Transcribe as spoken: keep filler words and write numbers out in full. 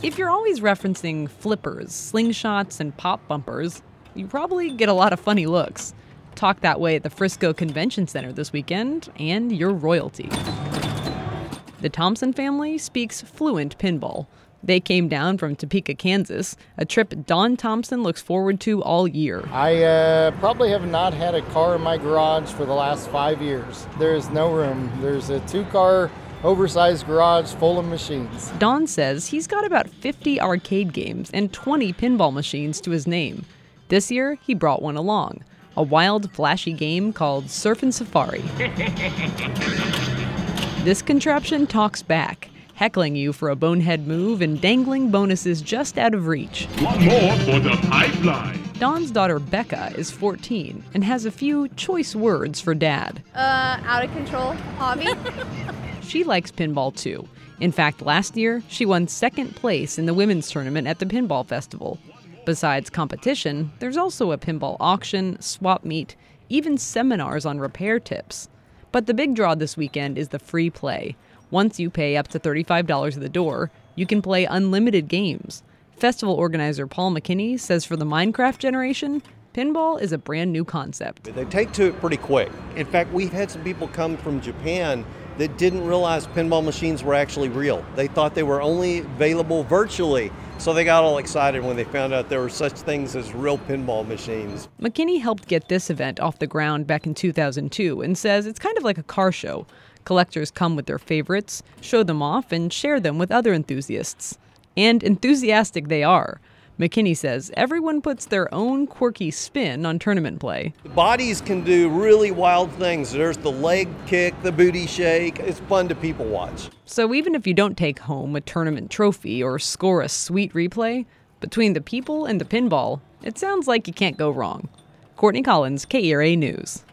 If you're always referencing flippers, slingshots, and pop bumpers, you probably get a lot of funny looks. Talk that way at the Frisco Convention Center this weekend, and you're royalty. The Thompson family speaks fluent pinball. They came down from Topeka, Kansas, a trip Don Thompson looks forward to all year. I uh, probably have not had a car in my garage for the last five years. There is no room. There's a two-car, oversized garage full of machines. Don says he's got about fifty arcade games and twenty pinball machines to his name. This year, he brought one along, a wild, flashy game called Surfin' Safari. This contraption talks back, heckling you for a bonehead move and dangling bonuses just out of reach. One more for the pipeline. Don's daughter Becca is fourteen and has a few choice words for Dad. Uh, out of control hobby. She likes pinball too. In fact, last year, she won second place in the women's tournament at the Pinball Festival. Besides competition, there's also a pinball auction, swap meet, even seminars on repair tips. But the big draw this weekend is the free play. Once you pay up to thirty-five dollars at the door, you can play unlimited games. Festival organizer Paul McKinney says for the Minecraft generation, pinball is a brand new concept. They take to it pretty quick. In fact, we've had some people come from Japan that didn't realize pinball machines were actually real. They thought they were only available virtually. So they got all excited when they found out there were such things as real pinball machines. McKinney helped get this event off the ground back in two thousand two and says it's kind of like a car show. Collectors come with their favorites, show them off, and share them with other enthusiasts. And enthusiastic they are. McKinney says everyone puts their own quirky spin on tournament play. The bodies can do really wild things. There's the leg kick, the booty shake. It's fun to people watch. So even if you don't take home a tournament trophy or score a sweet replay, between the people and the pinball, it sounds like you can't go wrong. Courtney Collins, K E R A News.